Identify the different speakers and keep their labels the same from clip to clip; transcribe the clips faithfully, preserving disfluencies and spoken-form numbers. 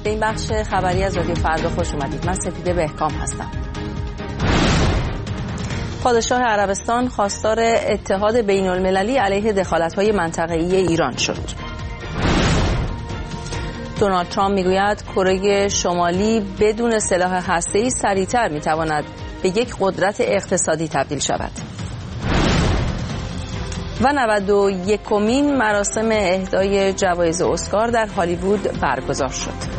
Speaker 1: به این بخش خبری از رادیو فردا خوش اومدید. من سپیده بهکام هستم. پادشاه عربستان خواستار اتحاد بین المللی علیه دخالت‌های منطقه‌ای ایران شد. دونالد ترامپ میگوید کره شمالی بدون سلاح هسته‌ای سریعتر میتواند به یک قدرت اقتصادی تبدیل شود. و نود و یکمین مراسم اهدای جوایز اسکار در هالیوود برگزار شد.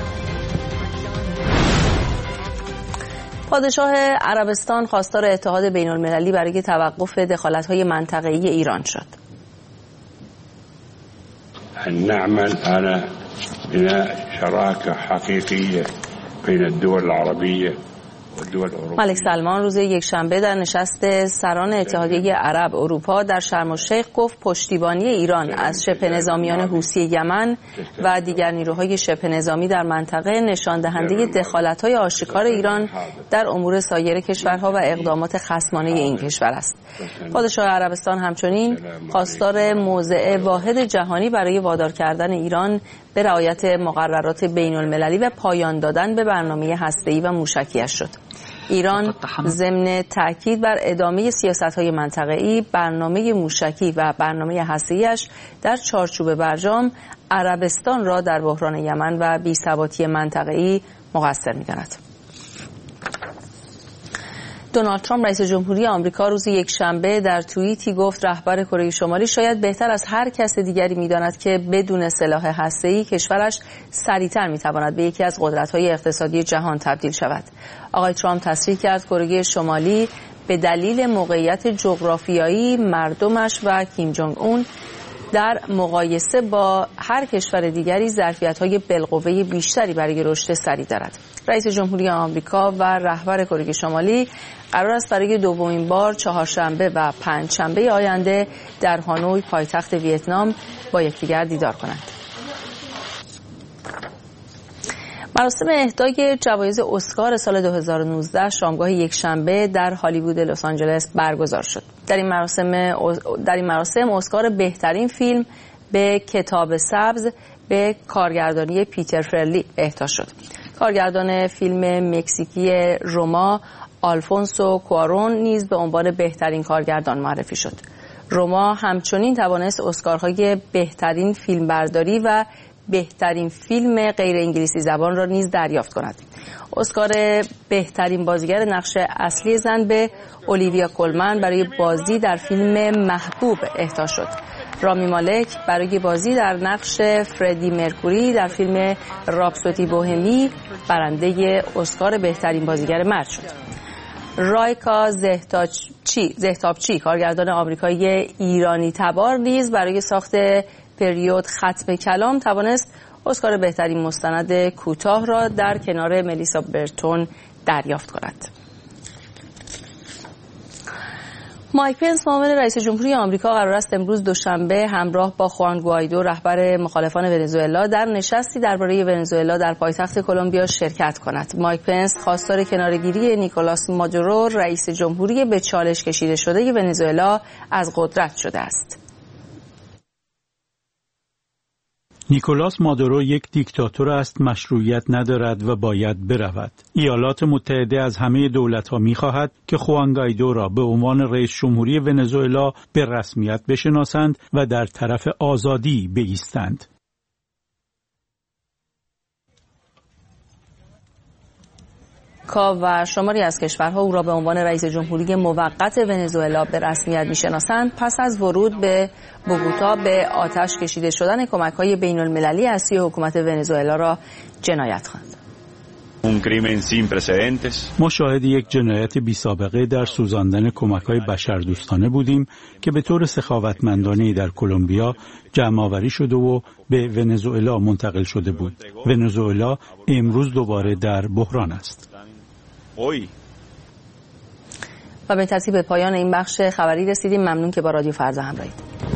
Speaker 1: پادشاه عربستان خواستار اتحاد بین المللی برای توقف دخالت‌های منطقه‌ای ایران شد.
Speaker 2: نعمل على بناء شراكة حقيقية بين الدول العربية.
Speaker 1: ملک سلمان روز یکشنبه در نشست سران اتحادیه عرب اروپا در شرم الشیخ گفت پشتیبانی ایران از شبه نظامیان حوثی یمن و دیگر نیروهای شبه نظامی در منطقه نشان دهنده دخالت‌های آشکار ایران در امور سایر کشورها و اقدامات خصمانه این کشور است. پادشاه عربستان همچنین خواستار موضع واحد جهانی برای وادار کردن ایران به رعایت مقررات بین المللی و پایان دادن به برنامه هسته‌ای و موشکی‌اش شد. ایران ضمن تأکید بر ادامه سیاست‌های منطقه‌ای، برنامه موشکی و برنامه هسته‌ای‌اش در چارچوب برجام عربستان را در بحران یمن و بی‌ثباتی منطقه‌ای مقصر می‌داند. دونالد ترامپ رئیس جمهوری آمریکا روز یکشنبه در توییتی گفت رهبر کره شمالی شاید بهتر از هر کس دیگری می‌داند که بدون سلاح هسته‌ای کشورش سریعتر می‌تواند به یکی از قدرت‌های اقتصادی جهان تبدیل شود. آقای ترامپ تصریح کرد کره شمالی به دلیل موقعیت جغرافیایی مردمش و کیم جونگ اون در مقایسه با هر کشور دیگری ظرفیت‌های بالقوه بیشتری برای رشد سریع دارد. رئیس جمهوری آمریکا و رهبر کره شمالی قرار است برای دومین بار چهارشنبه و پنجشنبه آینده در هانوی پایتخت ویتنام با یکدیگر دیدار کنند. مراسم اهدای جوایز اسکار سال دو هزار و نوزده شامگاه یکشنبه در هالیوود لس آنجلس برگزار شد. در این مراسم در این مراسم اسکار بهترین فیلم به کتاب سبز به کارگردانی پیتر فرلی اهدا شد. کارگردان فیلم مکزیکی روما آلفونسو کوارون نیز به عنوان بهترین کارگردان معرفی شد. روما همچنین توانست اسکارهای بهترین فیلمبرداری و بهترین فیلم غیر انگلیسی زبان را نیز دریافت کند. اسکار بهترین بازیگر نقش اصلی زن به اولیویا کولمن برای بازی در فیلم محبوب اهدا شد. رامی مالک برای بازی در نقش فردی مرکوری در فیلم راپسودی بوهمی برنده اسکار بهترین بازیگر مرد شد. رایکا زهتابچی زهتابچی کارگردان آمریکایی ایرانی تبار نیز برای ساخت پریود ختم کلام توانست اسکار بهترین مستند کوتاه را در کنار ملیسا برتون دریافت کند. مایک پنس معاون رئیس جمهوری آمریکا قرار است امروز دوشنبه همراه با خوان گوایدو رهبر مخالفان ونزوئلا در نشستی درباره ونزوئلا در پایتخت کلمبیا شرکت کند. مایک پنس خواستار کناره‌گیری نیکولاس مادورو رئیس جمهوری به چالش کشیده شده ونزوئلا از قدرت شده است.
Speaker 3: نیکولاس مادورو یک دیکتاتور است، مشروعیت ندارد و باید برود. ایالات متحده از همه دولت‌ها می‌خواهد که خوان گوایدو را به عنوان رئیس جمهوری ونزوئلا به رسمیت بشناسند و در طرف آزادی بایستند.
Speaker 1: آمریکا و شماری از کشورها او را به عنوان رئیس جمهوری موقت ونزوئلا به رسمیت می‌شناسند پس از ورود به بوگوتا به آتش کشیده شدن کمک‌های بین‌المللی از سوی حکومت ونزوئلا را جنایت خواند.
Speaker 3: ما شاهد یک جنایت بی‌سابقه در سوزاندن کمک‌های بشردوستانه بودیم که به طور سخاوتمندانه در کلمبیا جمع‌آوری شده و به ونزوئلا منتقل شده بود. ونزوئلا امروز دوباره در بحران است.
Speaker 1: و به ترتیب پایان این بخش خبری رسیدیم. ممنون که با رادیو فردا همراهید.